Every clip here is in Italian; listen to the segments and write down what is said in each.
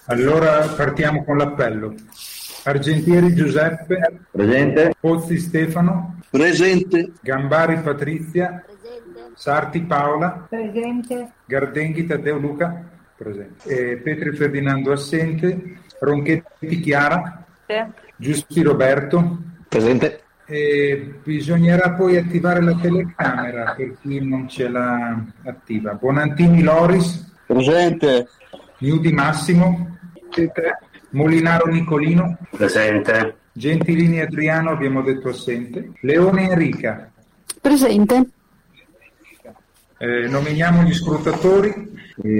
Allora partiamo con l'appello. Argentieri Giuseppe. Presente. Pozzi Stefano. Presente. Gambari Patrizia. Presente. Sarti Paola. Presente. Gardenghi Taddeo Luca. Presente. Petri Ferdinando assente. Ronchetti Chiara. Giusti Roberto. Presente. Bisognerà poi attivare la telecamera per chi non ce l'ha attiva. Bonantini Loris. Presente. Niudi Massimo. Presente. Molinaro Nicolino. Presente. Gentilini Adriano, abbiamo detto assente. Leone Enrica. Presente. Nominiamo gli scrutatori.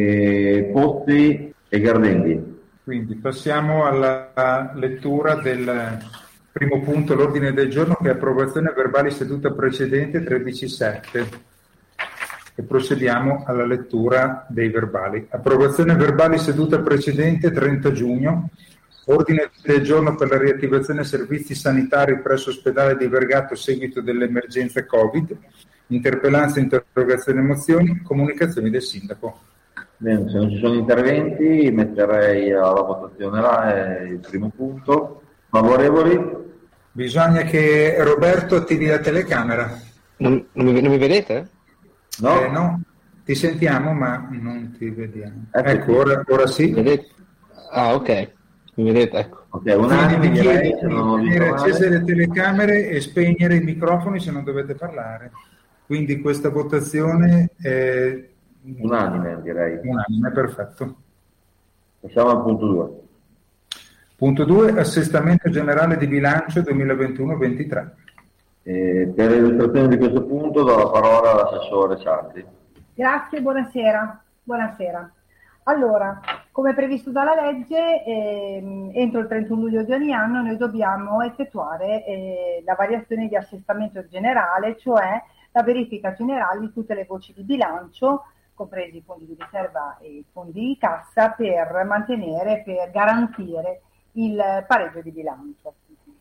Pozzi e Gardenghi. Quindi passiamo alla lettura del primo punto, l'ordine del giorno, che è approvazione verbali seduta precedente 13/7. E procediamo alla lettura dei verbali. Approvazione verbali seduta precedente 30 giugno. Ordine del giorno per la riattivazione servizi sanitari presso ospedale di Vergato a seguito dell'emergenza Covid. Interpellanze, interrogazioni e mozioni. Comunicazioni del sindaco. Bene, se non ci sono interventi metterei alla votazione il primo punto. Favorevoli? Bisogna che Roberto attivi la telecamera. Non mi vedete? No? No, ti sentiamo ma non ti vediamo. Ecco, Ora sì. Vedete? Ah, ok. Mi vedete, ecco. Ok, un Quindi attimo vi direi, chiedo se non ho di visto tenere male. accese le telecamere e spegnere i microfoni se non dovete parlare. Quindi questa votazione è Unanime, direi. unanime, perfetto. Passiamo al punto 2. Punto 2, assestamento generale di bilancio 2021-23. Per l'illustrazione di questo punto do la parola all'assessore Sardi. Grazie, buonasera. Buonasera. Allora, come previsto dalla legge, entro il 31 luglio di ogni anno noi dobbiamo effettuare la variazione di assestamento generale, cioè la verifica generale di tutte le voci di bilancio, compresi i fondi di riserva e i fondi di cassa, per mantenere, per garantire il pareggio di bilancio.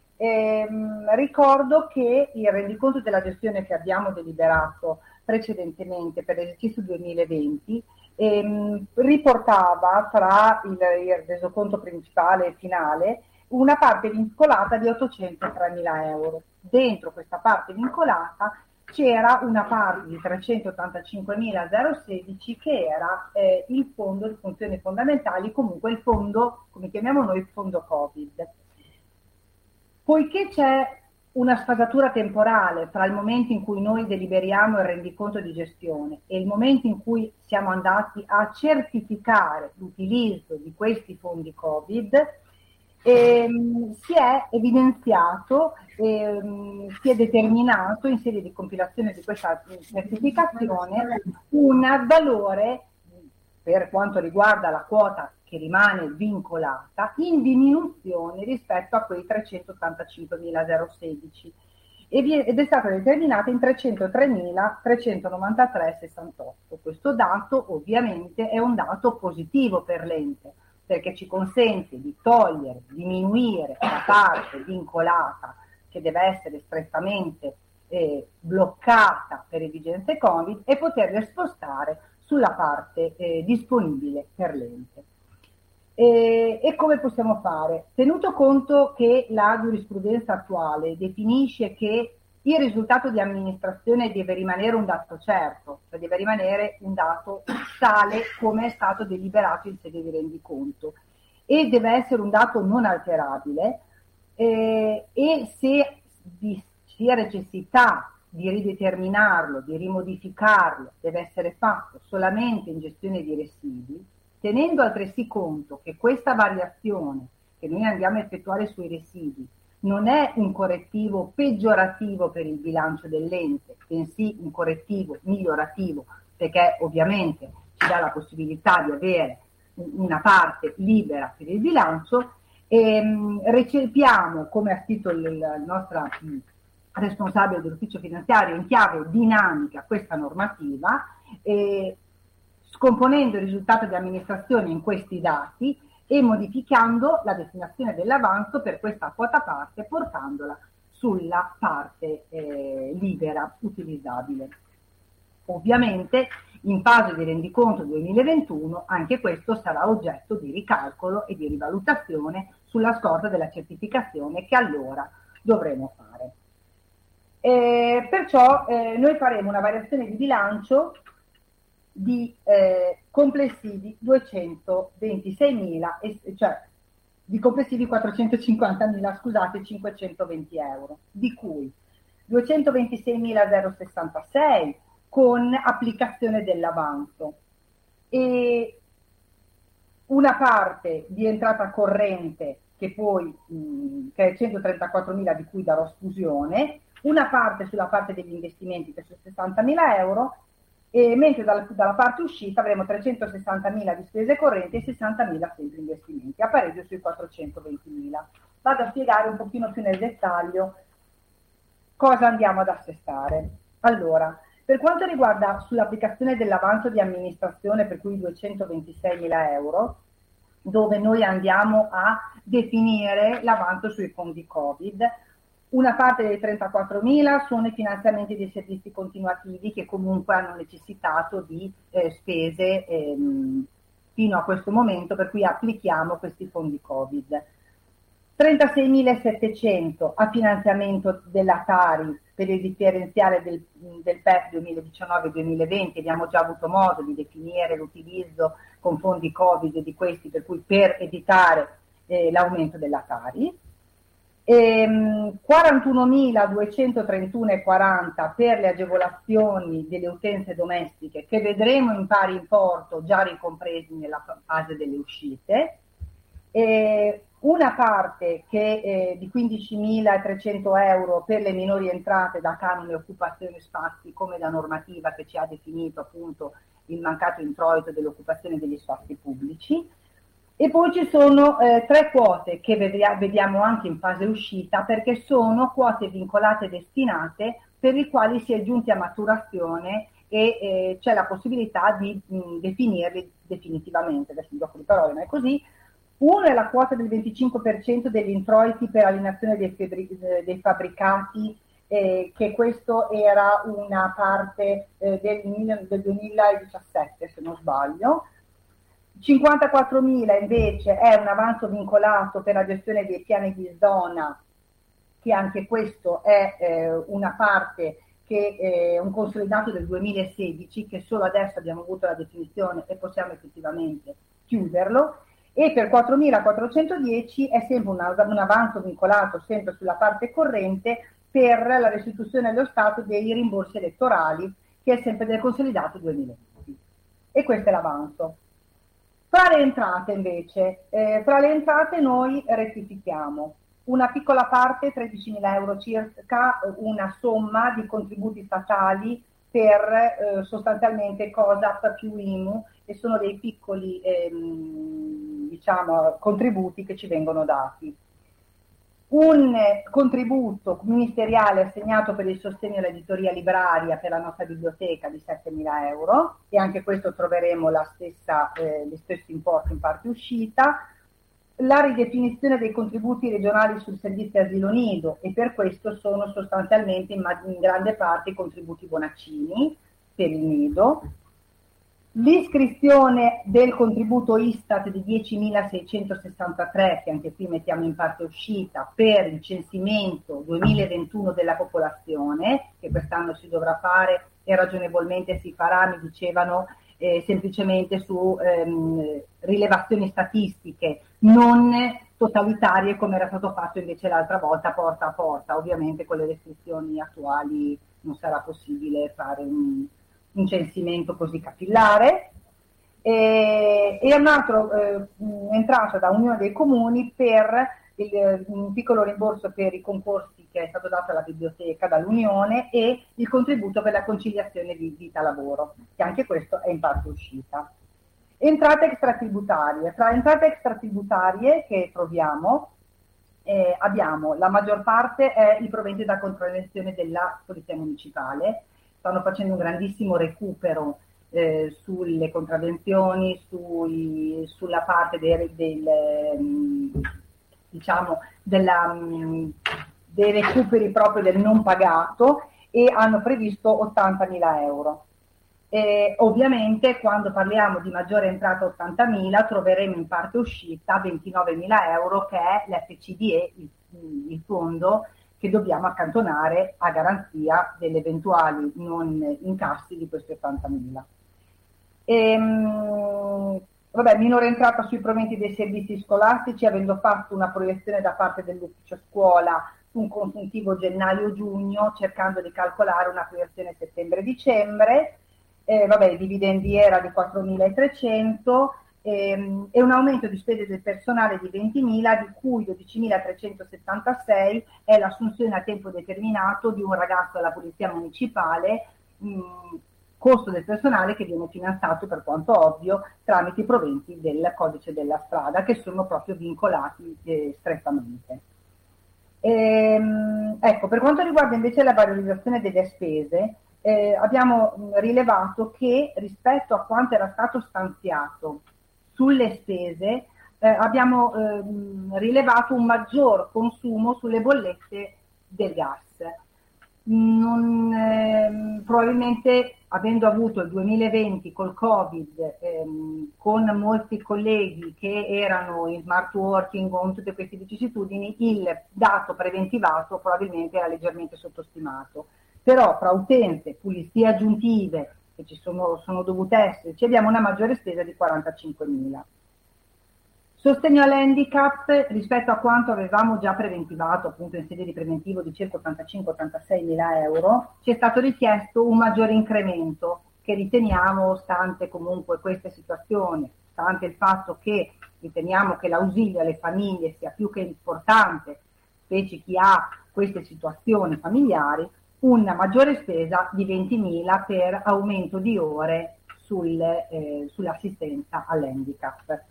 Ricordo che il rendiconto della gestione che abbiamo deliberato precedentemente per l'esercizio 2020 riportava tra il resoconto principale e finale una parte vincolata di 803.000 euro. Dentro questa parte vincolata c'era una parte di 385.016 che era il fondo di funzioni fondamentali, comunque il fondo, come chiamiamo noi, il fondo Covid. Poiché c'è una sfasatura temporale tra il momento in cui noi deliberiamo il rendiconto di gestione e il momento in cui siamo andati a certificare l'utilizzo di questi fondi Covid, si è evidenziato, si è determinato in sede di compilazione di questa certificazione un valore per quanto riguarda la quota che rimane vincolata in diminuzione rispetto a quei 385.016 ed è stata determinata in 303.393,68. Questo dato ovviamente è un dato positivo per l'ente, perché ci consente di togliere, diminuire la parte vincolata che deve essere strettamente bloccata per esigenze Covid e poterle spostare sulla parte disponibile per l'ente. E come possiamo fare? Tenuto conto che la giurisprudenza attuale definisce che il risultato di amministrazione deve rimanere un dato certo, cioè deve rimanere un dato tale come è stato deliberato in sede di rendiconto e deve essere un dato non alterabile, e se vi sia necessità di rideterminarlo, di rimodificarlo, deve essere fatto solamente in gestione di residui, tenendo altresì conto che questa variazione che noi andiamo a effettuare sui residui non è un correttivo peggiorativo per il bilancio dell'ente, bensì un correttivo migliorativo, perché ovviamente ci dà la possibilità di avere una parte libera per il bilancio, recepiamo, come ha scritto la nostra responsabile dell'ufficio finanziario, in chiave dinamica questa normativa, scomponendo il risultato di amministrazione in questi dati e modificando la destinazione dell'avanzo per questa quota parte, portandola sulla parte libera utilizzabile. Ovviamente In fase di rendiconto 2021 anche questo sarà oggetto di ricalcolo e di rivalutazione sulla scorta della certificazione che allora dovremo fare. Perciò noi faremo una variazione di bilancio di complessivi 226.000, cioè di complessivi 450.000, scusate, 520 euro, di cui 226.066 con applicazione dell'avanzo e una parte di entrata corrente che poi che è 134.000 di cui darò sfusione, una parte sulla parte degli investimenti che sono 60.000 euro, e mentre dalla parte uscita avremo 360.000 di spese correnti e 60.000 sempre investimenti, a pareggio sui 420.000. Vado a spiegare un pochino più nel dettaglio cosa andiamo ad assestare. Allora, per quanto riguarda sull'applicazione dell'avanzo di amministrazione, per cui 226.000 euro, dove noi andiamo a definire l'avanzo sui fondi Covid, una parte dei 34.000 sono i finanziamenti dei servizi continuativi che comunque hanno necessitato di spese fino a questo momento, per cui applichiamo questi fondi Covid. 36.700 a finanziamento della Tari per il differenziale del PEF 2019-2020, abbiamo già avuto modo di definire l'utilizzo con fondi Covid di questi, per cui per evitare l'aumento della Tari. 41.231,40 per le agevolazioni delle utenze domestiche che vedremo in pari importo già ricompresi nella fase delle uscite, una parte che di 15.300 euro per le minori entrate da canone occupazione spazi, come la normativa che ci ha definito appunto il mancato introito dell'occupazione degli spazi pubblici. E poi ci sono tre quote che vediamo anche in fase uscita, perché sono quote vincolate e destinate per le quali si è giunti a maturazione e c'è la possibilità di definirli definitivamente. Adesso il gioco di parole non è così. Uno è la quota del 25% degli introiti per alienazione dei fabbricati, che questo era una parte del 2017, se non sbaglio. 54.000 invece è un avanzo vincolato per la gestione dei piani di zona, che anche questo è una parte che è un consolidato del 2016, che solo adesso abbiamo avuto la definizione e possiamo effettivamente chiuderlo. E per 4.410 è sempre un avanzo vincolato sempre sulla parte corrente per la restituzione allo Stato dei rimborsi elettorali, che è sempre del consolidato 2020. E questo è l'avanzo. Fra le entrate invece, noi rettifichiamo una piccola parte, 13.000 euro circa, una somma di contributi statali per sostanzialmente COSAP più IMU, e sono dei piccoli contributi che ci vengono dati. Un contributo ministeriale assegnato per il sostegno all'editoria libraria per la nostra biblioteca di 7.000 euro, e anche questo troveremo lo stesso importo in parte uscita. La ridefinizione dei contributi regionali sul servizio asilo nido, e per questo sono sostanzialmente in grande parte i contributi Bonaccini per il nido. L'iscrizione del contributo Istat di 10.663, che anche qui mettiamo in parte uscita, per il censimento 2021 della popolazione, che quest'anno si dovrà fare e ragionevolmente si farà, mi dicevano, semplicemente su rilevazioni statistiche, non totalitarie come era stato fatto invece l'altra volta porta a porta. Ovviamente con le restrizioni attuali non sarà possibile fare un censimento così capillare. E un altro entrato da Unione dei Comuni per un piccolo rimborso per i concorsi che è stato dato alla biblioteca dall'Unione, e il contributo per la conciliazione di vita-lavoro, che anche questo è in parte uscita. Entrate extratributarie. Tra entrate extratributarie che troviamo abbiamo la maggior parte è i proventi da contravvenzione della Polizia Municipale. Stanno facendo un grandissimo recupero sulle contravvenzioni, sulla parte dei recuperi proprio del non pagato, e hanno previsto 80.000 euro. Ovviamente quando parliamo di maggiore entrata 80.000 troveremo in parte uscita 29.000 euro, che è l'FCDE, il fondo che dobbiamo accantonare a garanzia delle eventuali non incassi di questi 80.000. Minore entrata sui proventi dei servizi scolastici, avendo fatto una proiezione da parte dell'ufficio scuola su un consuntivo gennaio-giugno, cercando di calcolare una proiezione settembre-dicembre. Dividendi era di 4.300 e un aumento di spese del personale di 20.000, di cui 12.376 è l'assunzione a tempo determinato di un ragazzo alla Polizia Municipale, costo del personale che viene finanziato, per quanto ovvio, tramite i proventi del codice della strada, che sono proprio vincolati strettamente. Per quanto riguarda invece la valorizzazione delle spese, abbiamo rilevato che rispetto a quanto era stato stanziato sulle spese, abbiamo rilevato un maggior consumo sulle bollette del gas. Probabilmente, avendo avuto il 2020 col Covid, con molti colleghi che erano in smart working, con tutte queste vicissitudini, il dato preventivato probabilmente era leggermente sottostimato. Però fra utenze, pulizie aggiuntive che ci sono dovute esserci, abbiamo una maggiore spesa di 45.000. Sostegno all'handicap rispetto a quanto avevamo già preventivato, appunto in sede di preventivo di circa 85-86.000 euro, ci è stato richiesto un maggiore incremento che riteniamo, stante comunque questa situazione, stante il fatto che riteniamo che l'ausilio alle famiglie sia più che importante, specie chi ha queste situazioni familiari, una maggiore spesa di 20.000 per aumento di ore sull'assistenza all'handicap.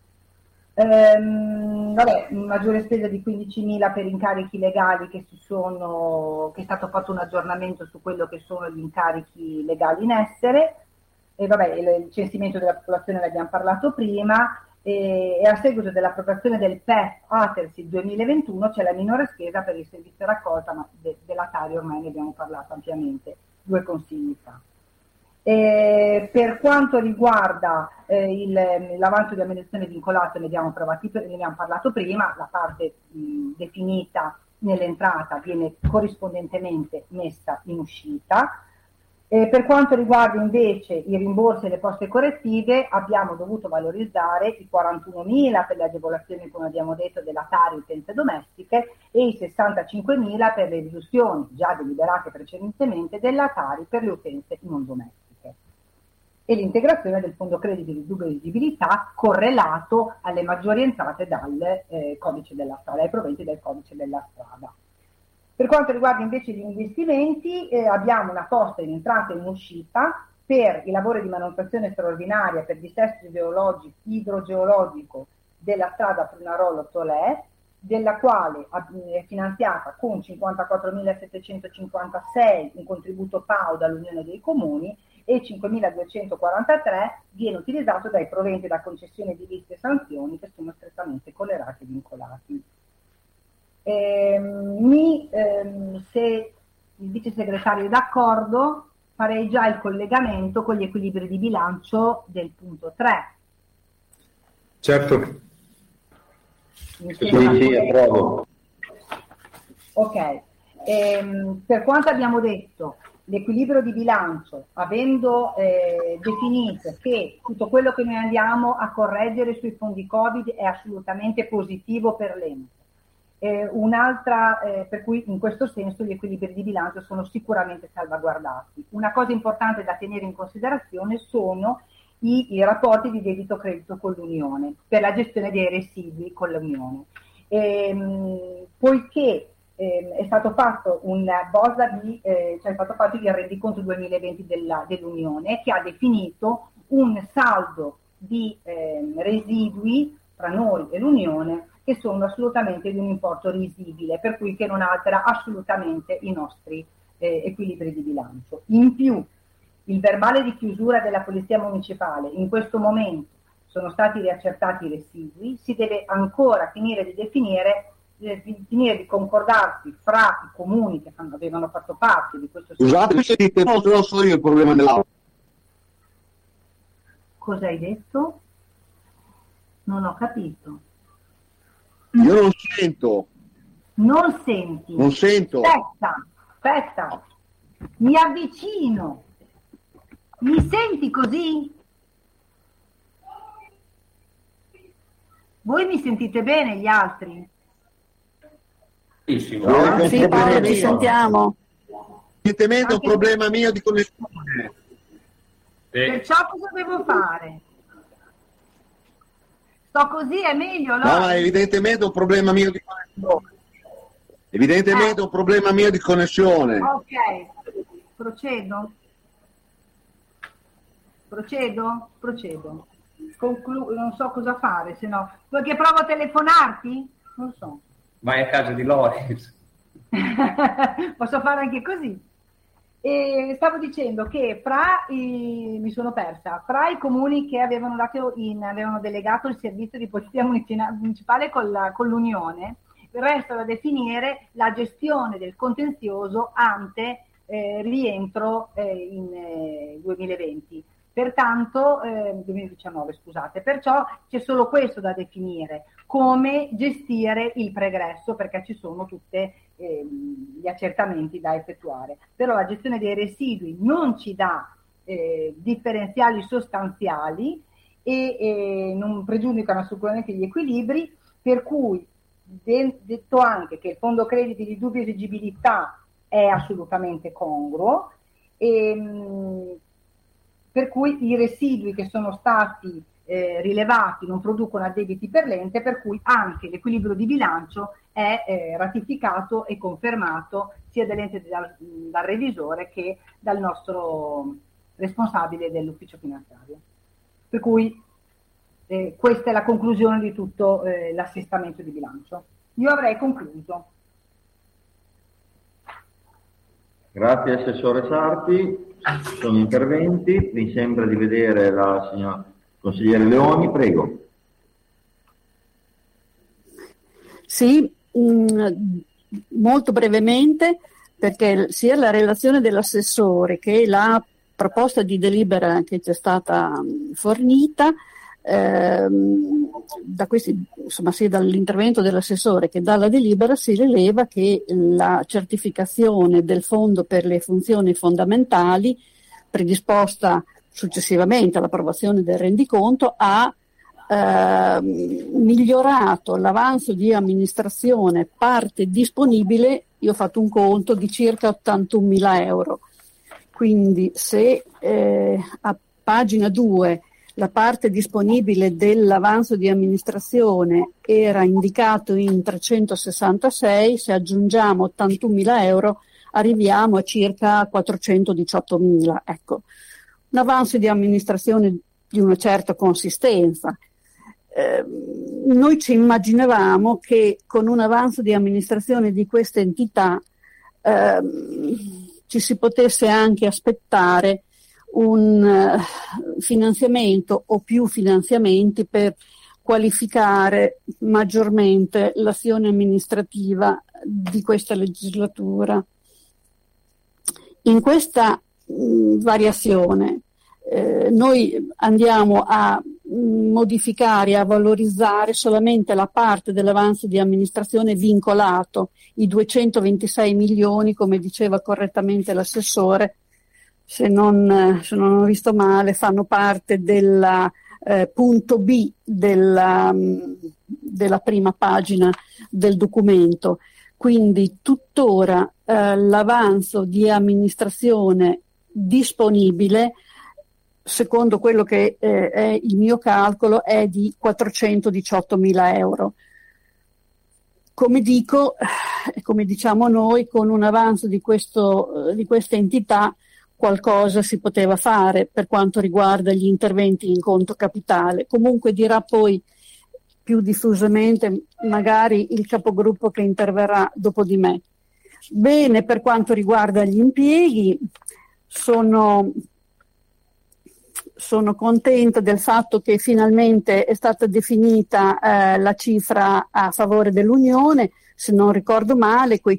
Maggiore spesa di 15.000 per incarichi legali che è stato fatto un aggiornamento su quello che sono gli incarichi legali in essere, il censimento della popolazione l'abbiamo parlato prima, e a seguito dell'approvazione del PEF Atersi 2021 c'è la minore spesa per il servizio raccolta, ma della Tari ormai ne abbiamo parlato ampiamente 2 consigli fa. Per quanto riguarda l'avanzo di amministrazione vincolato, ne abbiamo parlato prima, la parte definita nell'entrata viene corrispondentemente messa in uscita. Per quanto riguarda invece i rimborsi e le poste correttive, abbiamo dovuto valorizzare i 41.000 per le agevolazioni, come abbiamo detto, della Tari utenze domestiche e i 65.000 per le riduzioni già deliberate precedentemente della Tari per le utenze non domestiche. E l'integrazione del fondo crediti di dubbia esigibilità correlato alle maggiori entrate dal codice della strada, ai proventi del codice della strada. Per quanto riguarda invece gli investimenti, abbiamo una posta in entrata e in uscita per i lavori di manutenzione straordinaria per dissesto idrogeologico della strada Prunarolo-Tolè, della quale è finanziata con 54.756 un contributo PAU dall'Unione dei Comuni e 5.243 viene utilizzato dai proventi da concessione di liste e sanzioni che sono strettamente collegati e vincolati. Se il vice segretario è d'accordo, farei già il collegamento con gli equilibri di bilancio del punto 3. Certo. Sì, approvo. Ok. Per quanto abbiamo detto, l'equilibrio di bilancio, avendo definito che tutto quello che noi andiamo a correggere sui fondi Covid è assolutamente positivo per l'ente. Per cui in questo senso gli equilibri di bilancio sono sicuramente salvaguardati. Una cosa importante da tenere in considerazione sono i rapporti di debito credito con l'Unione per la gestione dei residui con l'Unione. Poiché è stato fatto è stato fatto il rendiconto 2020 dell'Unione, che ha definito un saldo di residui tra noi e l'Unione che sono assolutamente di un importo risibile, per cui che non altera assolutamente i nostri equilibri di bilancio. In più, il verbale di chiusura della Polizia Municipale, in questo momento sono stati riaccertati i residui, si deve ancora finire di concordarsi fra i comuni che avevano fatto parte di questo. Scusate, se dite no, so io il problema dell'aula. Cosa hai detto? Non ho capito. Io non sento. Non senti? Non sento. Aspetta. Mi avvicino. Mi senti così? Voi mi sentite bene, gli altri? Benissimo. No, Sì, Paolo, ti sentiamo. Evidentemente è un problema mio di connessione. Perciò cosa devo fare? Sto così, è meglio, No, ma evidentemente è un problema mio di connessione. Evidentemente è un problema mio di connessione. Ok, procedo. Non so cosa fare, se no. Vuoi che provo a telefonarti? Non so. Vai a casa di Loris. Posso fare anche così. E stavo dicendo che mi sono persa, fra i comuni che avevano delegato il servizio di polizia municipale con l'Unione, resta da definire la gestione del contenzioso ante rientro in 2020. Pertanto, 2019, scusate, perciò c'è solo questo da definire, come gestire il pregresso, perché ci sono tutti gli accertamenti da effettuare. Però la gestione dei residui non ci dà differenziali sostanziali e non pregiudicano assolutamente gli equilibri, per cui detto anche che il fondo crediti di dubbia esigibilità è assolutamente congruo, per cui i residui che sono stati rilevati non producono addebiti per l'ente, per cui anche l'equilibrio di bilancio è ratificato e confermato sia dall'ente dal revisore che dal nostro responsabile dell'ufficio finanziario. Per cui questa è la conclusione di tutto l'assestamento di bilancio. Io avrei concluso. Grazie Assessore Sarti. Sono interventi, mi sembra di vedere la signora consigliere Leoni, prego. Sì, molto brevemente, perché sia la relazione dell'assessore che la proposta di delibera che ci è stata fornita, da questi, insomma, sia dall'intervento dell'assessore che dalla delibera si rileva che la certificazione del fondo per le funzioni fondamentali, predisposta successivamente all'approvazione del rendiconto, ha migliorato l'avanzo di amministrazione parte disponibile, io ho fatto un conto, di circa 81.000 euro. Quindi se a pagina 2 la parte disponibile dell'avanzo di amministrazione era indicato in 366, se aggiungiamo 81.000 euro arriviamo a circa 418.000. Ecco, un avanzo di amministrazione di una certa consistenza. Noi ci immaginavamo che con un avanzo di amministrazione di questa entità ci si potesse anche aspettare un finanziamento o più finanziamenti per qualificare maggiormente l'azione amministrativa di questa legislatura. In questa variazione noi andiamo a modificare, a valorizzare solamente la parte dell'avanzo di amministrazione vincolato, i 226 milioni, come diceva correttamente l'assessore, se non ho visto male, fanno parte del punto B della prima pagina del documento. Quindi tuttora l'avanzo di amministrazione disponibile, secondo quello che è il mio calcolo, è di 418.000 euro. Come dico, come diciamo noi, con un avanzo di questa entità qualcosa si poteva fare per quanto riguarda gli interventi in conto capitale. Comunque dirà poi più diffusamente magari il capogruppo che interverrà dopo di me. Bene, per quanto riguarda gli impieghi, sono contenta del fatto che finalmente è stata definita la cifra a favore dell'Unione. Se non ricordo male, quei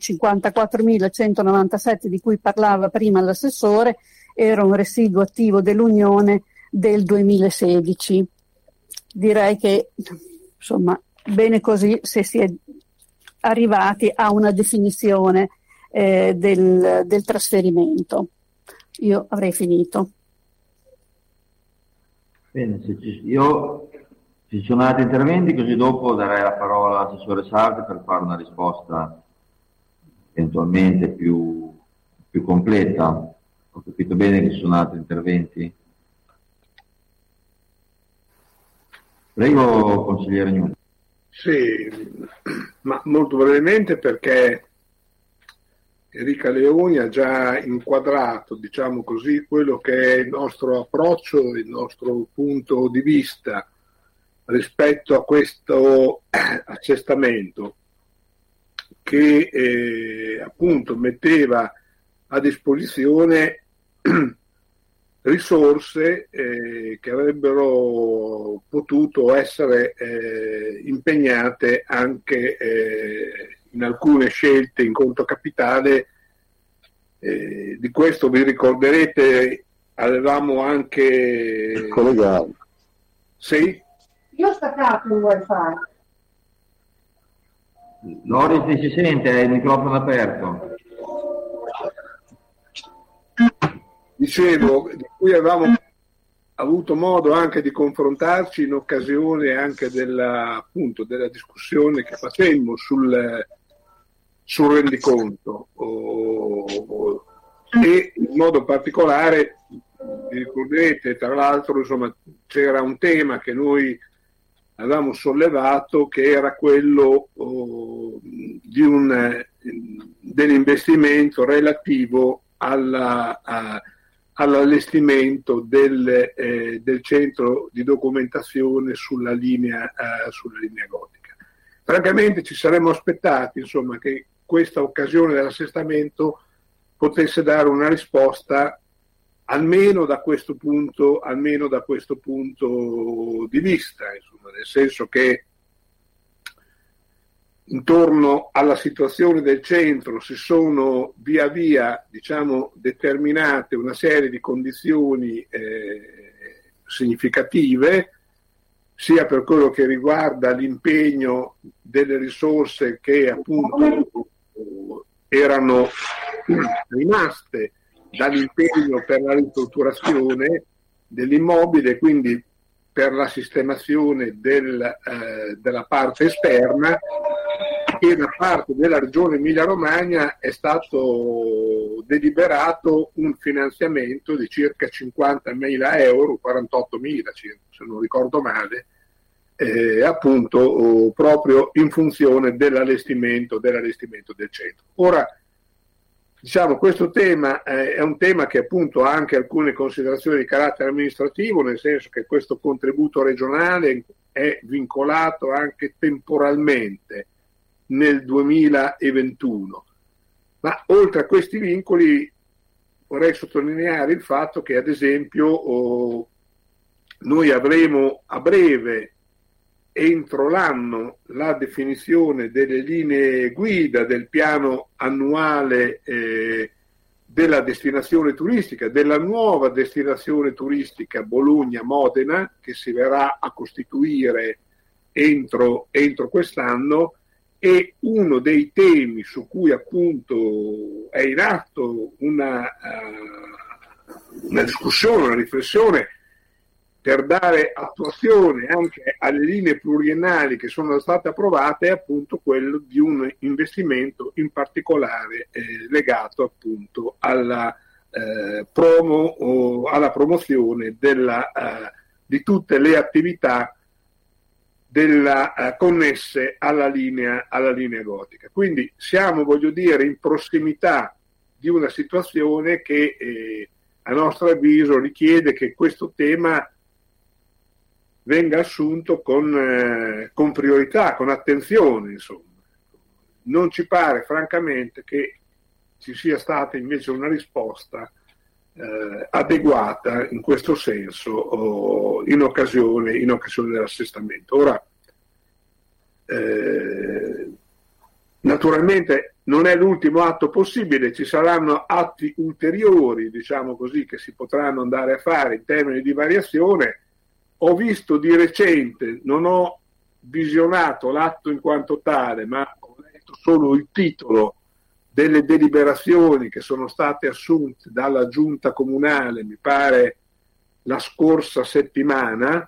54.197 di cui parlava prima l'assessore era un residuo attivo dell'Unione del 2016. Direi che insomma bene così se si è arrivati a una definizione del trasferimento. Io avrei finito. Bene, ci sono altri interventi, così dopo darei la parola all'assessore Sardi per fare una risposta eventualmente più completa. Ho capito bene che ci sono altri interventi? Prego, consigliere Gnuni. Sì, ma molto brevemente, perché Enrica Leoni ha già inquadrato, diciamo così, quello che è il nostro approccio, il nostro punto di vista rispetto a questo assestamento che appunto metteva a disposizione risorse che avrebbero potuto essere impegnate anche in alcune scelte in conto capitale. Di questo vi ricorderete, avevamo anche collegato. Sì? Io ho staccato il wifi. Loris, si sente, hai il microfono aperto. Dicevo, di cui avevamo avuto modo anche di confrontarci in occasione anche della discussione che facemmo sul rendiconto, e in modo particolare, vi ricorderete, tra l'altro, insomma, c'era un tema che noi avevamo sollevato, che era quello dell'investimento relativo all'allestimento del centro di documentazione sulla linea gotica. Francamente ci saremmo aspettati, insomma, che questa occasione dell'assestamento potesse dare una risposta almeno da questo punto di vista, insomma, nel senso che intorno alla situazione del centro si sono via via, diciamo, determinate una serie di condizioni significative, sia per quello che riguarda l'impegno delle risorse che appunto erano rimaste dall'impegno per la ristrutturazione dell'immobile, quindi per la sistemazione della parte esterna, e da parte della Regione Emilia-Romagna è stato deliberato un finanziamento di circa 50.000 euro, 48.000 se non ricordo male, appunto proprio in funzione dell'allestimento del centro. Ora, diciamo, questo tema è un tema che appunto ha anche alcune considerazioni di carattere amministrativo, nel senso che questo contributo regionale è vincolato anche temporalmente nel 2021. Ma oltre a questi vincoli vorrei sottolineare il fatto che, ad esempio, noi avremo a breve, entro l'anno, la definizione delle linee guida del piano annuale della destinazione turistica, della nuova destinazione turistica Bologna-Modena, che si verrà a costituire entro quest'anno. E uno dei temi su cui appunto è in atto una discussione, una riflessione per dare attuazione anche alle linee pluriennali che sono state approvate, è appunto quello di un investimento in particolare legato appunto alla promozione di tutte le attività connesse alla linea gotica. Quindi siamo, voglio dire, in prossimità di una situazione che a nostro avviso richiede che questo tema venga assunto con priorità, con attenzione, insomma. Non ci pare francamente che ci sia stata invece una risposta adeguata in questo senso in occasione dell'assestamento. Ora, Naturalmente non è l'ultimo atto possibile, ci saranno atti ulteriori, diciamo così, che si potranno andare a fare in termini di variazione. Ho visto di recente, non ho visionato l'atto in quanto tale, ma ho letto solo il titolo delle deliberazioni che sono state assunte dalla giunta comunale, mi pare la scorsa settimana,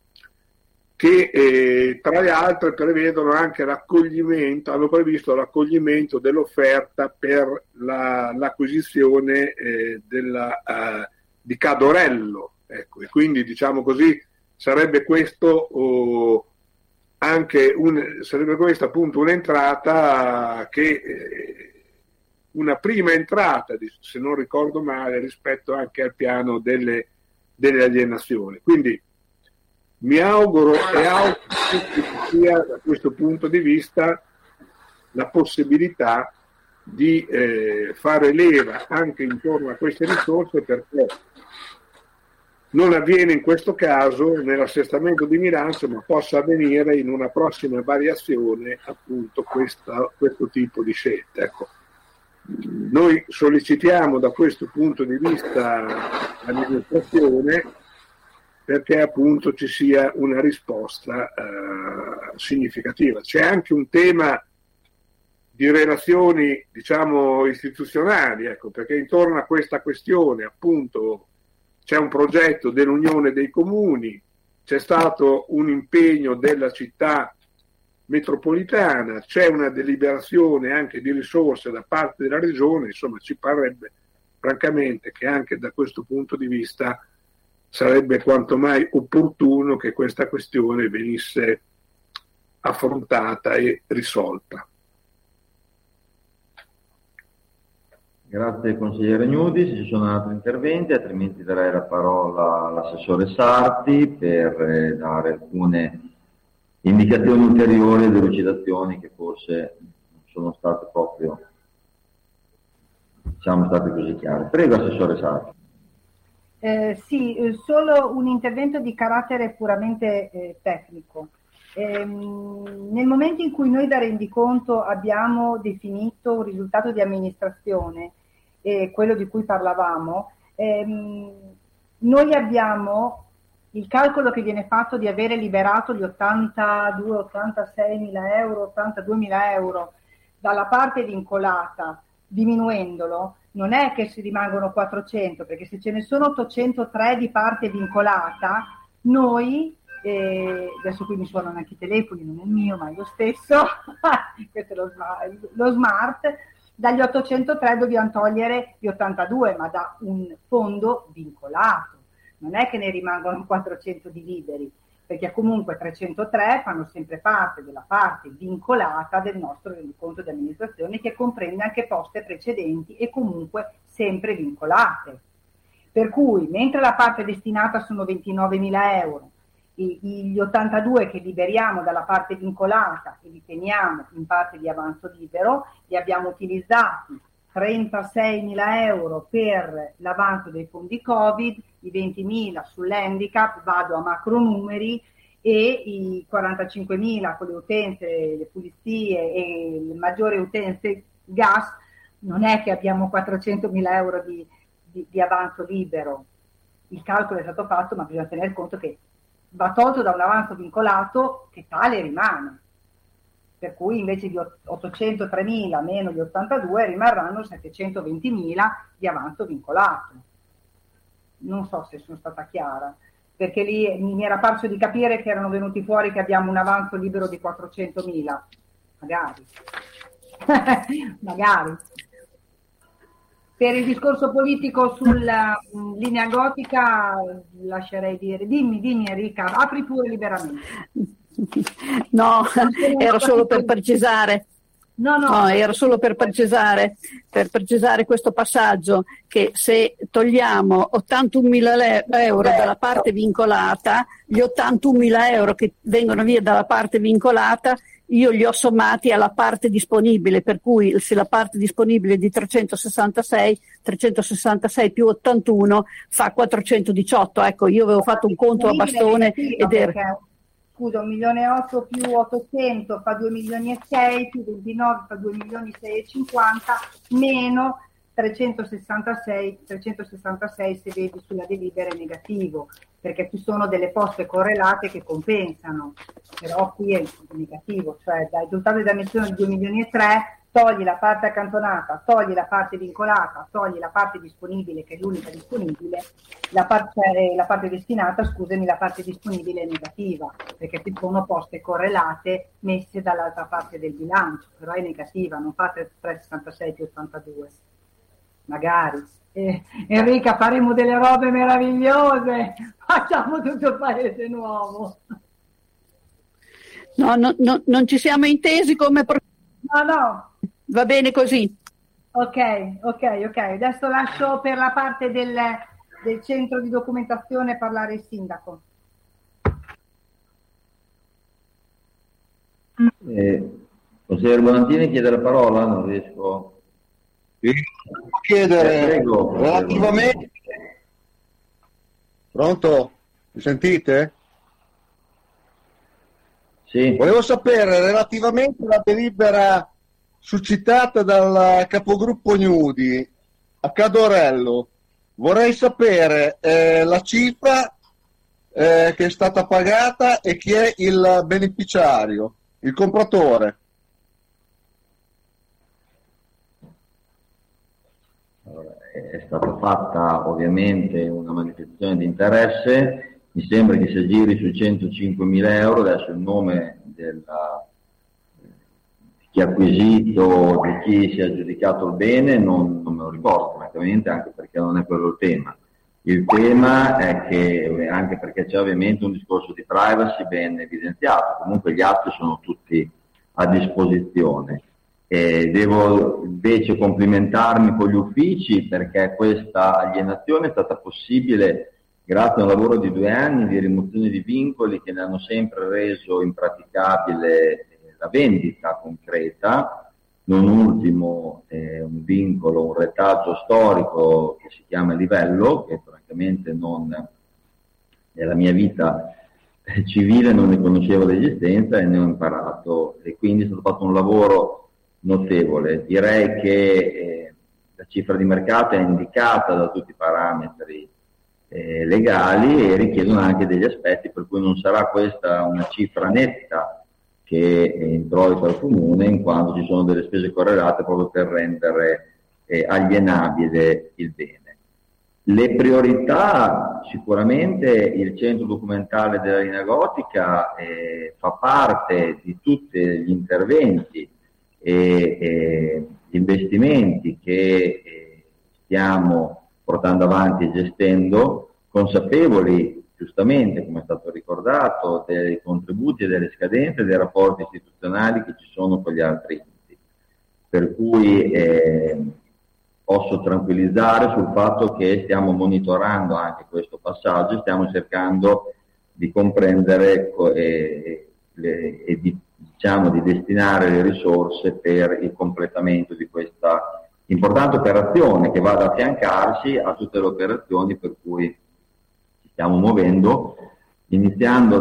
che tra le altre prevedono anche l'accoglimento, hanno previsto l'accoglimento dell'offerta per l'acquisizione di Cadorello, ecco, e quindi diciamo così sarebbe questo sarebbe questa appunto un'entrata una prima entrata, se non ricordo male, rispetto anche al piano delle alienazioni. Quindi mi auguro che ci sia da questo punto di vista la possibilità di fare leva anche intorno a queste risorse, perché non avviene in questo caso nell'assestamento di bilancio, ma possa avvenire in una prossima variazione appunto questo tipo di scelta. Ecco. Noi sollecitiamo da questo punto di vista l'amministrazione perché appunto ci sia una risposta significativa. C'è anche un tema di relazioni, diciamo, istituzionali, ecco, perché intorno a questa questione appunto c'è un progetto dell'Unione dei Comuni, c'è stato un impegno della città metropolitana, c'è una deliberazione anche di risorse da parte della Regione, insomma ci parrebbe francamente che anche da questo punto di vista sarebbe quanto mai opportuno che questa questione venisse affrontata e risolta. Grazie consigliere Gnudi, se ci sono altri interventi, altrimenti darei la parola all'assessore Sarti per dare alcune indicazioni ulteriori e delucidazioni che forse non sono state proprio, state così chiare. Prego assessore Sarti. Sì, solo un intervento di carattere puramente tecnico. Nel momento in cui noi da rendiconto abbiamo definito un risultato di amministrazione, quello di cui parlavamo, noi abbiamo il calcolo che viene fatto di avere liberato gli 86 mila euro, 82 mila euro dalla parte vincolata, diminuendolo, non è che si rimangono 400, perché se ce ne sono 803 di parte vincolata, noi, adesso qui mi suonano anche i telefoni, non è il mio, ma è lo stesso, questo è lo smart, dagli 803 dobbiamo togliere gli 82, ma da un fondo vincolato. Non è che ne rimangono 400 di liberi, perché comunque 303 fanno sempre parte della parte vincolata del nostro rendiconto di amministrazione, che comprende anche poste precedenti e comunque sempre vincolate. Per cui, mentre la parte destinata sono 29.000 euro, gli 82 che liberiamo dalla parte vincolata e li teniamo in parte di avanzo libero, li abbiamo utilizzati 36.000 euro per l'avanzo dei fondi Covid, i 20.000 sull'handicap, vado a macro numeri, e i 45.000 con le utenze, le pulizie e le maggiori utenze gas. Non è che abbiamo 400.000 euro di avanzo libero. Il calcolo è stato fatto, ma bisogna tener conto che va tolto da un avanzo vincolato che tale rimane. Per cui invece di 803.000 meno gli 82 rimarranno 720.000 di avanzo vincolato. Non so se sono stata chiara, perché lì mi era parso di capire che erano venuti fuori che abbiamo un avanzo libero di 400.000. Magari. Magari. Per il discorso politico sulla linea gotica lascerei dire. Dimmi Enrica, apri pure liberamente. No, era solo per precisare. No, era solo per precisare questo passaggio, che se togliamo 81.000 euro dalla parte vincolata, gli 81.000 euro che vengono via dalla parte vincolata io li ho sommati alla parte disponibile, per cui se la parte disponibile è di 366 più 81 fa 418. Ecco, io avevo fatto un conto a bastone ed era... scusa, 1.800.000 più 800 fa 2.600.000, più 29 fa 2.650.000, meno 366 se vedi sulla delibera è negativo, perché ci sono delle poste correlate che compensano, però qui è negativo, cioè dal risultato di dimensione di 2.300.000 togli la parte accantonata, togli la parte vincolata, togli la parte disponibile che è l'unica disponibile, la parte destinata, scusami, la parte disponibile è negativa, perché ci sono poste correlate messe dall'altra parte del bilancio, però è negativa, non fa 366 più 82. Magari. Enrica, faremo delle robe meravigliose, facciamo tutto il paese nuovo. No, non ci siamo intesi come... No. Va bene così. Ok. Adesso lascio per la parte del centro di documentazione parlare il sindaco. Consigliere Bonantini chiede la parola, non riesco. Chiedere prego, relativamente. Pronto? Mi sentite? Sì. Volevo sapere relativamente alla delibera suscitata dal capogruppo Gnudi a Cadorello. Vorrei sapere la cifra che è stata pagata e chi è il beneficiario, il compratore. Allora, è stata fatta ovviamente una manifestazione di interesse, mi sembra che si aggiri sui 105.000 euro, adesso il nome di chi ha acquisito, di chi si è aggiudicato il bene non me lo ricordo francamente, anche perché non è quello il tema. Il tema è che, anche perché c'è ovviamente un discorso di privacy ben evidenziato, comunque gli atti sono tutti a disposizione. Devo invece complimentarmi con gli uffici perché questa alienazione è stata possibile grazie a un lavoro di 2 anni di rimozione di vincoli che ne hanno sempre reso impraticabile la vendita concreta, non ultimo un vincolo, un retaggio storico che si chiama livello, che francamente nella mia vita civile non ne conoscevo l'esistenza e ne ho imparato, e quindi è stato fatto un lavoro notevole. Direi che la cifra di mercato è indicata da tutti i parametri legali e richiedono anche degli aspetti per cui non sarà questa una cifra netta che introita al comune, in quanto ci sono delle spese correlate proprio per rendere alienabile il bene. Le priorità, sicuramente il centro documentale della linea gotica fa parte di tutti gli interventi e investimenti che stiamo portando avanti e gestendo, consapevoli giustamente, come è stato ricordato, dei contributi e delle scadenze dei rapporti istituzionali che ci sono con gli altri enti. Per cui posso tranquillizzare sul fatto che stiamo monitorando anche questo passaggio, stiamo cercando di comprendere e di destinare le risorse per il completamento di questa importante operazione che va ad affiancarsi a tutte le operazioni per cui ci stiamo muovendo, iniziando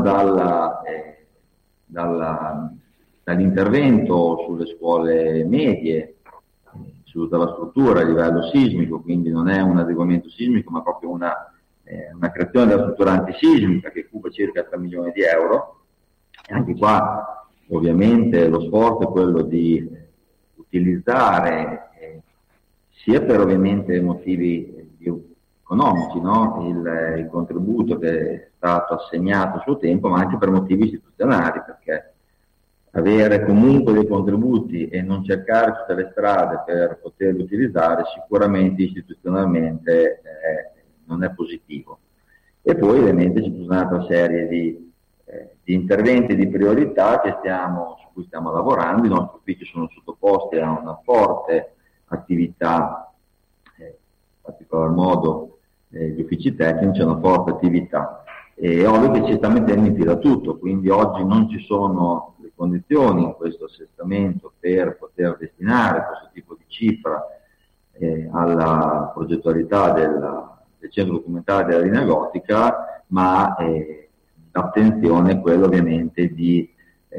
dall'intervento sulle scuole medie, su tutta la struttura a livello sismico, quindi non è un adeguamento sismico ma proprio una creazione della struttura antisismica che cuba circa 3 milioni di euro. E anche qua ovviamente lo sforzo è quello di utilizzare sia per ovviamente motivi economici, no? il contributo che è stato assegnato a suo tempo, ma anche per motivi istituzionali, perché avere comunque dei contributi e non cercare tutte le strade per poterli utilizzare sicuramente istituzionalmente non è positivo. E poi ovviamente ci sono un'altra serie di interventi di priorità su cui stiamo lavorando. I nostri uffici sono sottoposti a una forte attività, in particolar modo gli uffici tecnici, una forte attività. È ovvio che ci sta mettendo in fila tutto, quindi oggi non ci sono le condizioni in questo assestamento per poter destinare questo tipo di cifra alla progettualità del centro documentale della linea gotica, ma l'attenzione è quella ovviamente di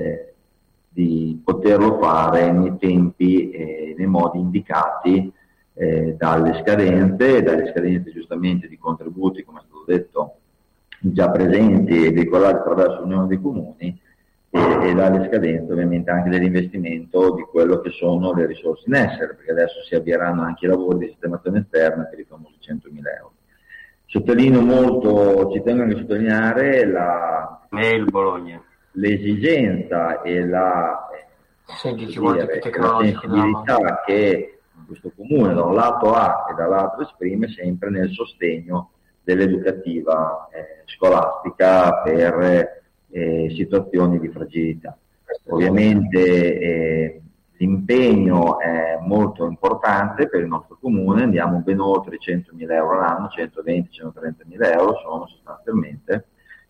poterlo fare nei tempi e nei modi indicati dalle scadenze giustamente di contributi, come è stato detto, già presenti e veicolati attraverso l'Unione dei Comuni, e dalle scadenze ovviamente anche dell'investimento di quello che sono le risorse in essere, perché adesso si avvieranno anche i lavori di sistemazione esterna per i famosi 100.000 euro. Sottolineo molto, ci tengo anche a sottolineare l'esigenza e la sensibilità che questo comune da un lato ha e dall'altro esprime sempre nel sostegno dell'educativa scolastica per situazioni di fragilità. Ovviamente l'impegno è molto importante per il nostro comune, andiamo ben oltre i 100.000 euro all'anno, 120-130.000 euro sono sostanzialmente,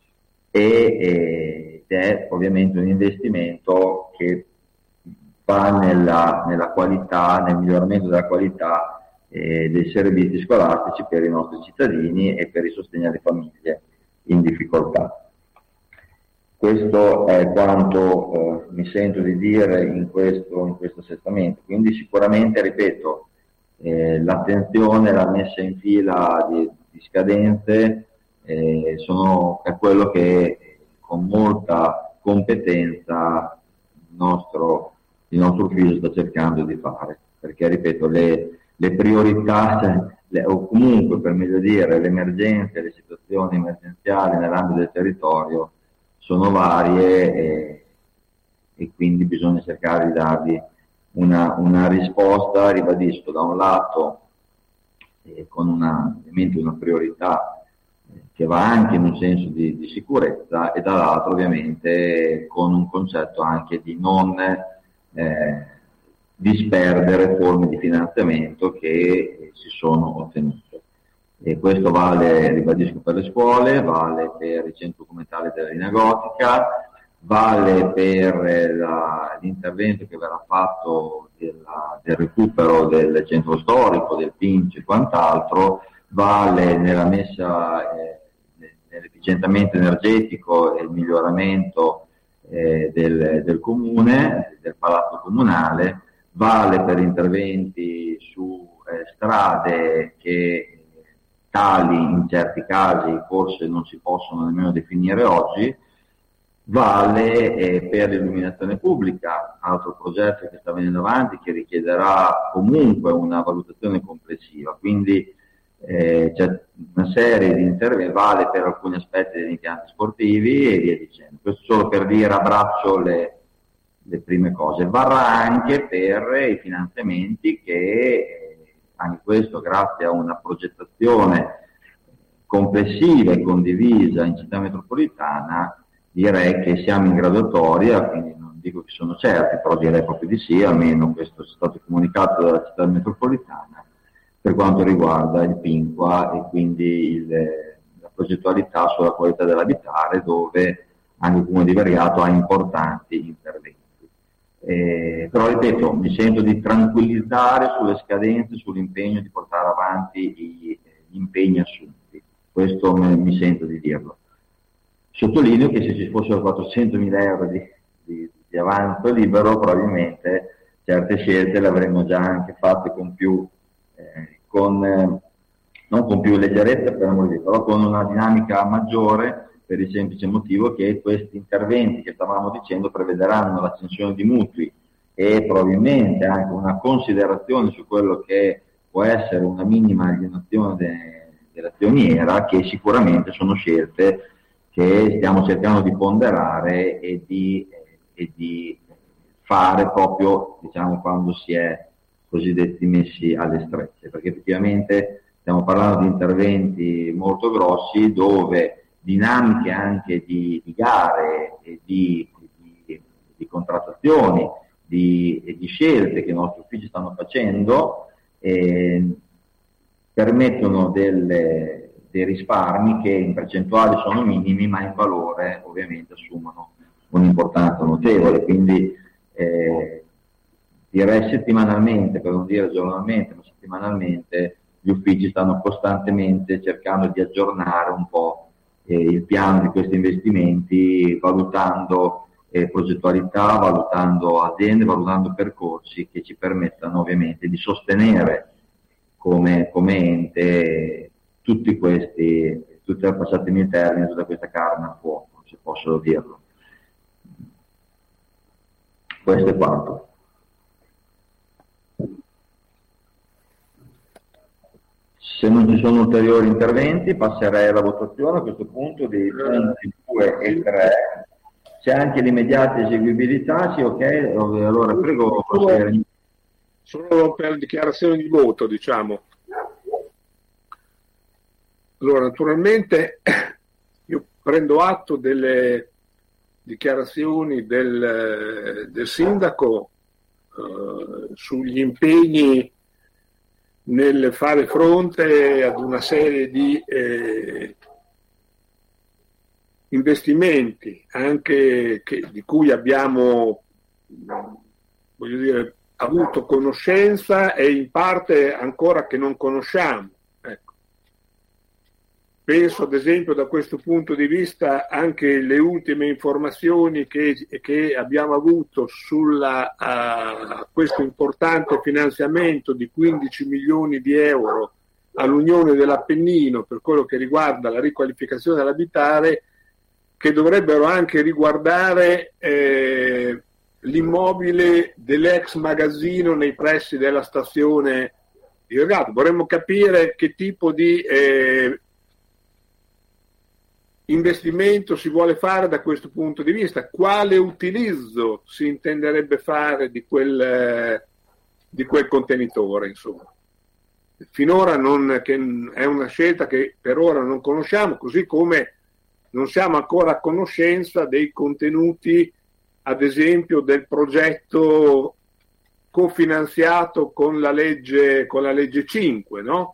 ed è ovviamente un investimento che va nella qualità, nel miglioramento della qualità dei servizi scolastici per i nostri cittadini e per il sostegno alle famiglie in difficoltà. Questo è quanto mi sento di dire in questo assestamento. Quindi sicuramente, ripeto, l'attenzione, la messa in fila di scadenze è quello che con molta competenza il nostro ufficio sta cercando di fare, perché ripeto, le priorità o comunque, per meglio dire, le emergenze, le situazioni emergenziali nell'ambito del territorio sono varie e quindi bisogna cercare di dargli una risposta, ribadisco, da un lato con ovviamente una priorità che va anche in un senso di sicurezza, e dall'altro ovviamente con un concetto anche di non disperdere forme di finanziamento che si sono ottenute. E questo vale, ribadisco, per le scuole, vale per il centro documentale della linea gotica, vale per l'intervento che verrà fatto del recupero del centro storico, del Pinci e quant'altro, vale nella messa, nell'efficientamento energetico e il miglioramento del comune, del palazzo comunale, vale per interventi su strade che tali in certi casi forse non si possono nemmeno definire oggi, vale per l'illuminazione pubblica, altro progetto che sta venendo avanti che richiederà comunque una valutazione complessiva, quindi c'è una serie di interventi, vale per alcuni aspetti degli impianti sportivi e via dicendo. Questo solo per dire a braccio le prime cose. Varrà anche per i finanziamenti che anche questo grazie a una progettazione complessiva e condivisa in città metropolitana, direi che siamo in graduatoria, quindi non dico che sono certi, però direi proprio di sì, almeno questo è stato comunicato dalla città metropolitana per quanto riguarda il PINQA e quindi la progettualità sulla qualità dell'abitare, dove anche il Comune di Vergato ha importanti interventi. Però ripeto, mi sento di tranquillizzare sulle scadenze, sull'impegno di portare avanti gli impegni assunti, questo mi sento di dirlo. Sottolineo che se ci fossero 400.000 euro di avanzo libero, probabilmente certe scelte le avremmo già anche fatte con più non con più leggerezza, però con una dinamica maggiore, per il semplice motivo che questi interventi che stavamo dicendo prevederanno l'accensione di mutui e probabilmente anche una considerazione su quello che può essere una minima alienazione dell'azioniera, che sicuramente sono scelte che stiamo cercando di ponderare e di fare proprio, diciamo, quando si è cosiddetti messi alle strette, perché effettivamente stiamo parlando di interventi molto grossi dove dinamiche anche di gare e di contrattazioni, di scelte che i nostri uffici stanno facendo permettono dei risparmi che in percentuali sono minimi, ma in valore ovviamente assumono un'importanza notevole. Quindi direi settimanalmente, per non dire giornalmente, ma settimanalmente, gli uffici stanno costantemente cercando di aggiornare un po' il piano di questi investimenti, valutando progettualità, valutando aziende, valutando percorsi che ci permettano ovviamente di sostenere come ente tutti passatemi il termine, tutta questa carne a fuoco, se posso dirlo. Questo è quanto. Se non ci sono ulteriori interventi, passerei alla votazione a questo punto dei punti 2 e 3. C'è anche l'immediata eseguibilità, sì, ok? Allora prego. Solo per dichiarazione di voto, diciamo. Allora, naturalmente io prendo atto delle dichiarazioni del sindaco sugli impegni nel fare fronte ad una serie di investimenti anche di cui abbiamo, voglio dire, avuto conoscenza e in parte ancora che non conosciamo. Ecco. Penso ad esempio da questo punto di vista anche le ultime informazioni che abbiamo avuto sulla questo importante finanziamento di 15 milioni di euro all'Unione dell'Appennino per quello che riguarda la riqualificazione dell'abitare, che dovrebbero anche riguardare l'immobile dell'ex magazzino nei pressi della stazione di Vergato. Vorremmo capire che tipo di investimento si vuole fare da questo punto di vista, quale utilizzo si intenderebbe fare di quel contenitore, insomma. Finora che è una scelta che per ora non conosciamo, così come non siamo ancora a conoscenza dei contenuti, ad esempio, del progetto cofinanziato con la legge 5, no?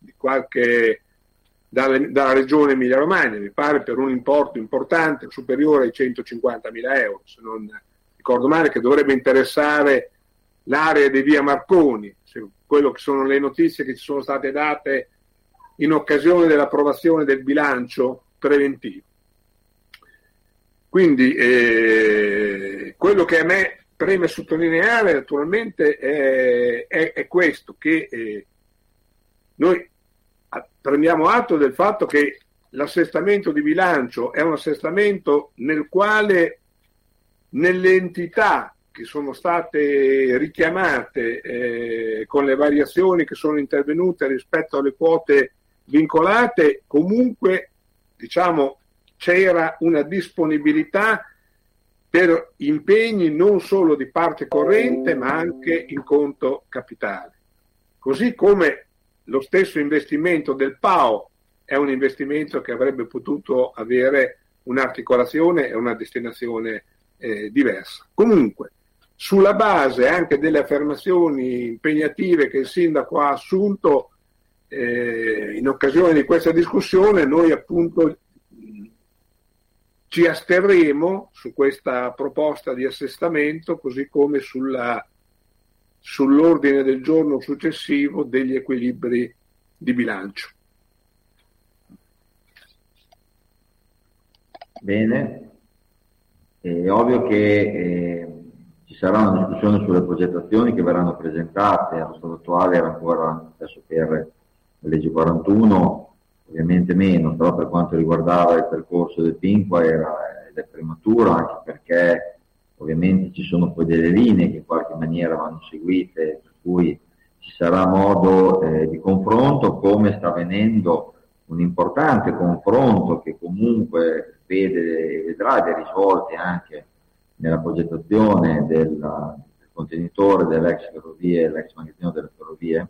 Dalla regione Emilia-Romagna, mi pare per un importo importante, superiore ai 150.000 euro, se non ricordo male, che dovrebbe interessare l'area di via Marconi, quello che sono le notizie che ci sono state date in occasione dell'approvazione del bilancio preventivo. Quindi quello che a me preme sottolineare naturalmente è questo, che noi prendiamo atto del fatto che l'assestamento di bilancio è un assestamento nel quale nelle entità che sono state richiamate con le variazioni che sono intervenute rispetto alle quote vincolate, comunque diciamo c'era una disponibilità per impegni non solo di parte corrente ma anche in conto capitale, così come lo stesso investimento del PAO è un investimento che avrebbe potuto avere un'articolazione e una destinazione diversa. Comunque, sulla base anche delle affermazioni impegnative che il sindaco ha assunto in occasione di questa discussione, noi appunto ci asterremo su questa proposta di assestamento, così come sull'ordine del giorno successivo degli equilibri di bilancio. Bene, è ovvio che ci sarà una discussione sulle progettazioni che verranno presentate. Allo stato attuale era ancora, adesso per la legge 41 ovviamente meno, però per quanto riguardava il percorso del Pinqua ed è prematuro, anche perché ovviamente ci sono poi delle linee che in qualche maniera vanno seguite, per cui ci sarà modo di confronto, come sta avvenendo un importante confronto che comunque vedrà dei risvolti anche nella progettazione del contenitore dell'ex ferrovie, l'ex magazzino delle ferrovie,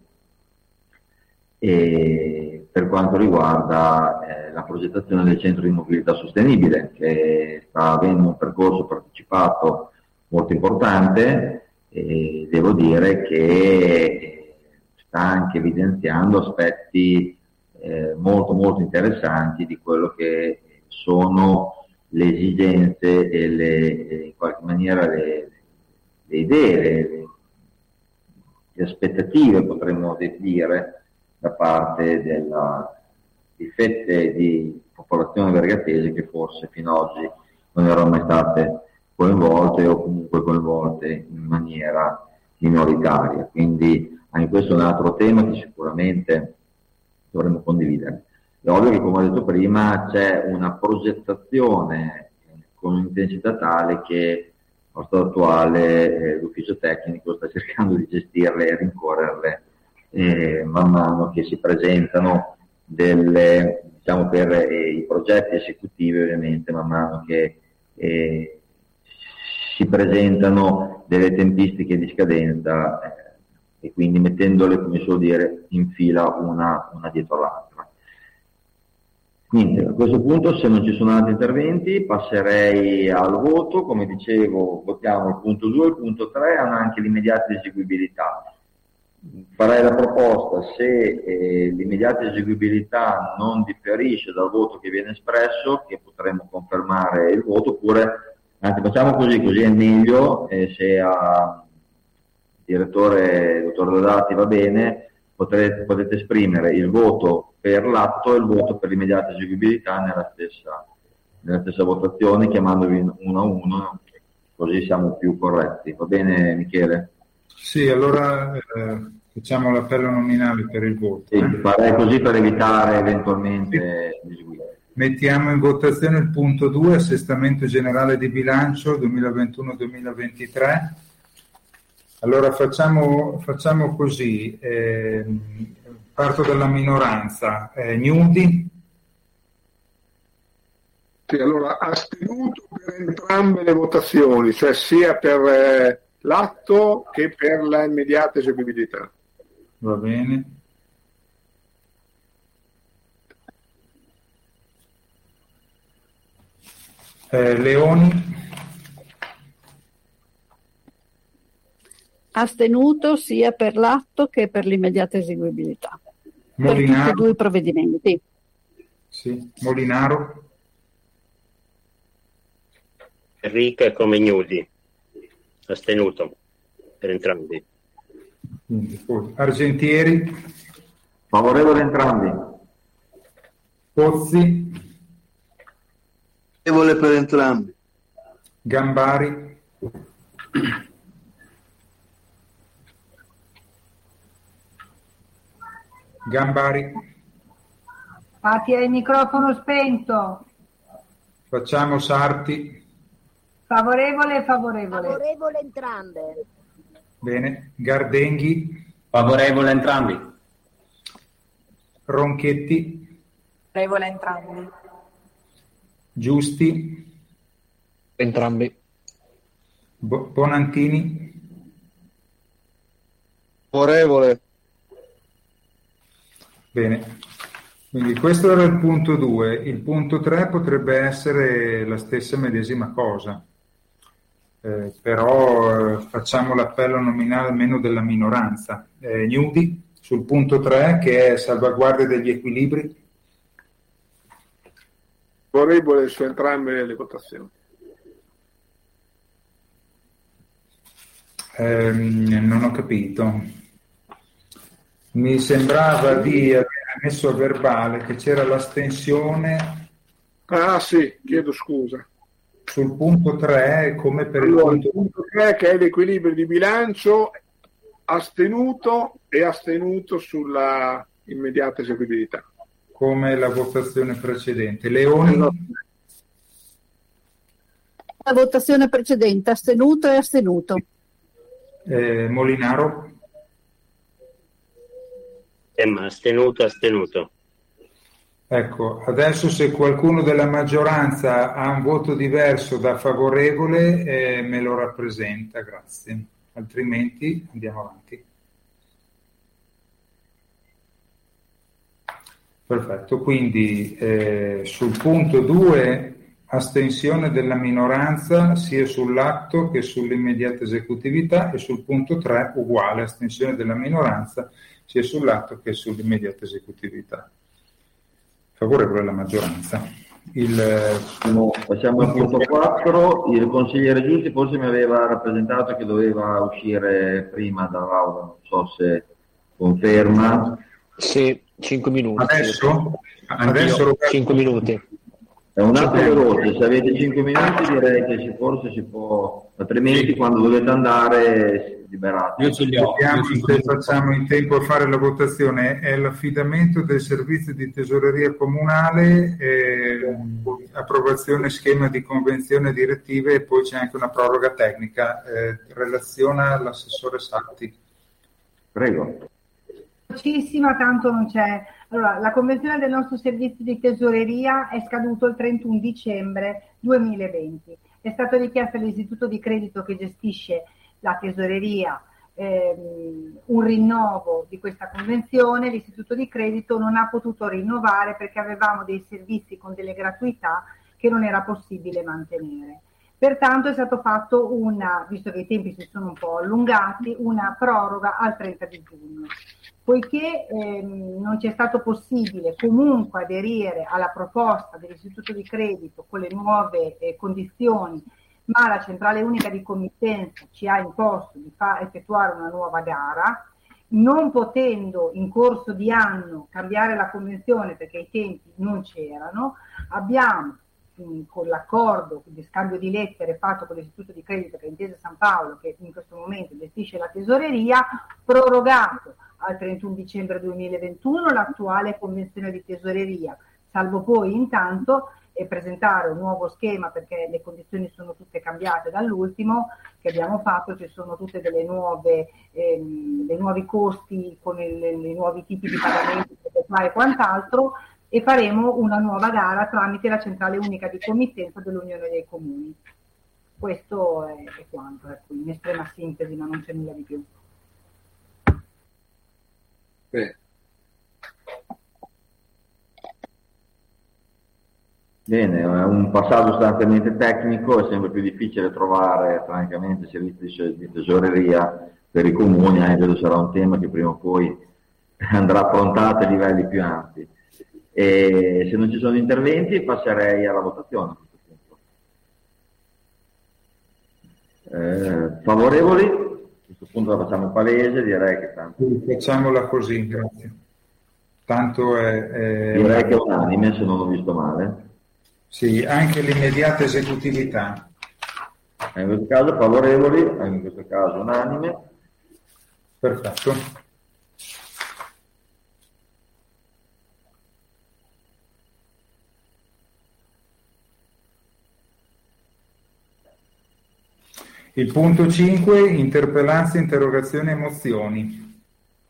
e per quanto riguarda la progettazione del centro di mobilità sostenibile, che sta avendo un percorso partecipato molto importante, e devo dire che sta anche evidenziando aspetti molto molto interessanti di quello che sono le esigenze e in qualche maniera le idee, le aspettative, potremmo dire, da parte di fette di popolazione vergatese che forse fino ad oggi non erano mai state coinvolte o comunque coinvolte in maniera minoritaria. Quindi anche questo è un altro tema che sicuramente dovremmo condividere. È ovvio che, come ho detto prima, c'è una progettazione con un'intensità tale che allo stato attuale l'ufficio tecnico sta cercando di gestirle e rincorrerle man mano che si presentano delle, diciamo, per i progetti esecutivi, ovviamente man mano che si presentano delle tempistiche di scadenza e quindi mettendole, come so dire, in fila una dietro l'altra. Quindi a questo punto, se non ci sono altri interventi, passerei al voto. Come dicevo, votiamo il punto 2 e il punto 3, hanno anche l'immediata eseguibilità. Farei la proposta, se l'immediata eseguibilità non differisce dal voto che viene espresso, che potremmo confermare il voto, oppure, anzi facciamo così è meglio, se a direttore, dottor Dodati, va bene, potete esprimere il voto per l'atto e il voto per l'immediata eseguibilità nella stessa votazione, chiamandovi uno a uno, così siamo più corretti. Va bene, Michele? Sì, allora facciamo l'appello nominale per il voto. Sì, farei così per evitare eventualmente disguide. Mettiamo in votazione il punto 2, assestamento generale di bilancio 2021-2023. Allora facciamo così, parto dalla minoranza. Gnudi? Sì, allora astenuto per entrambe le votazioni, cioè sia per l'atto che per la immediata eseguibilità. Va bene. Leoni? Astenuto sia per l'atto che per l'immediata eseguibilità. Molinaro? Per tutti e due i provvedimenti. Sì. Molinaro? Enrica come Gnudi. Astenuto per entrambi. Argentieri? Favorevole entrambi. Pozzi? Favorevole per entrambi. Gambari? Gambari? Fatti hai il microfono spento. Facciamo Sarti? Favorevole. Favorevole entrambe. Bene. Gardenghi? Favorevole entrambi. Ronchetti? Favorevole entrambi. Giusti? Entrambi. Bonantini? Favorevole. Bene. Quindi questo era il punto 2. Il punto 3 potrebbe essere la stessa medesima cosa. Però facciamo l'appello nominale almeno della minoranza. Gnudi sul punto 3, che è salvaguardia degli equilibri. Favorevole su entrambe le votazioni. Non ho capito. Mi sembrava di aver messo a verbale che c'era l'astensione. Ah sì, chiedo scusa. Sul punto 3, come per allora, il punto 3, che è l'equilibrio di bilancio, astenuto sulla immediata eseguibilità. Come la votazione precedente. Leoni? La votazione precedente, astenuto e astenuto. Molinaro? Ma astenuto. Ecco, adesso se qualcuno della maggioranza ha un voto diverso da favorevole, me lo rappresenta, grazie. Altrimenti andiamo avanti. Perfetto, quindi sul punto 2 astensione della minoranza sia sull'atto che sull'immediata esecutività, e sul punto 3 uguale, astensione della minoranza sia sull'atto che sull'immediata esecutività. Favorevole la maggioranza. Passiamo al punto 4. Il consigliere Giusti forse mi aveva rappresentato che doveva uscire prima dall'aula, non so se conferma. Sì, 5 minuti. Adesso? Adesso 5 minuti. È un atto veloce, se avete 5 minuti direi che forse si può, altrimenti quando dovete andare liberate. Io ce li ho. Vediamo se facciamo in tempo a fare la votazione. È l'affidamento del servizio di tesoreria comunale, approvazione schema di convenzione direttive e poi c'è anche una proroga tecnica. Relaziona l'assessore Satti. Prego. Velocissima, tanto non c'è. Allora, la convenzione del nostro servizio di tesoreria è scaduto il 31 dicembre 2020. È stato richiesto all'istituto di credito che gestisce la tesoreria un rinnovo di questa convenzione. L'istituto di credito non ha potuto rinnovare perché avevamo dei servizi con delle gratuità che non era possibile mantenere. Pertanto è stato fatto visto che i tempi si sono un po' allungati, una proroga al 30 di giugno. Poiché non ci è stato possibile comunque aderire alla proposta dell'istituto di credito con le nuove condizioni, ma la centrale unica di committenza ci ha imposto di effettuare una nuova gara, non potendo in corso di anno cambiare la convenzione perché i tempi non c'erano, abbiamo con l'accordo di scambio di lettere fatto con l'istituto di credito che è Intesa San Paolo, che in questo momento gestisce la tesoreria, prorogato al 31 dicembre 2021 l'attuale convenzione di tesoreria, salvo poi intanto presentare un nuovo schema perché le condizioni sono tutte cambiate dall'ultimo che abbiamo fatto, ci sono tutte dei nuovi costi con i nuovi tipi di pagamenti e quant'altro, e faremo una nuova gara tramite la centrale unica di committenza dell'Unione dei Comuni. Questo è quanto, ecco, in estrema sintesi, ma non c'è nulla di più. Bene, è un passaggio sostanzialmente tecnico, è sempre più difficile trovare francamente servizi di tesoreria per i comuni, credo sarà un tema che prima o poi andrà affrontato a livelli più ampi. E se non ci sono interventi passerei alla votazione a questo punto. Favorevoli? A questo punto la facciamo palese, direi che tanto. Facciamola così, grazie. Tanto direi che è unanime, se non ho visto male. Sì, anche l'immediata esecutività. In questo caso favorevoli, anche in questo caso unanime. Perfetto. Il punto 5, interpellanze, interrogazioni e mozioni.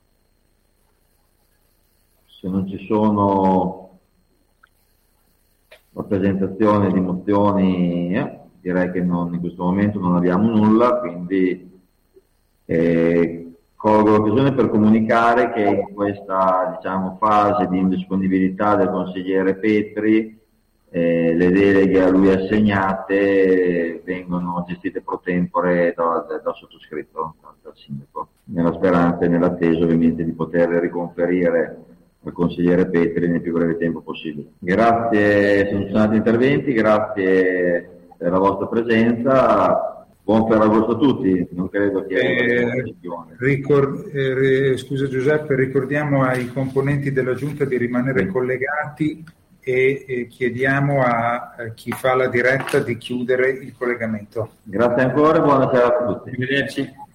Se non ci sono rappresentazioni di mozioni, direi che in questo momento non abbiamo nulla, quindi colgo l'occasione per comunicare che in questa fase di indisponibilità del consigliere Petri le deleghe a lui assegnate vengono gestite pro tempore dal sottoscritto, dal sindaco, nella speranza e nell'attesa ovviamente di poter riconferire al consigliere Petri nel più breve tempo possibile. Grazie, se non ci sono altri interventi, grazie per la vostra presenza, buon Ferragosto a tutti, non credo che scusa Giuseppe, ricordiamo ai componenti della Giunta di rimanere collegati e chiediamo a chi fa la diretta di chiudere il collegamento. Grazie ancora, buonasera a tutti. Arrivederci.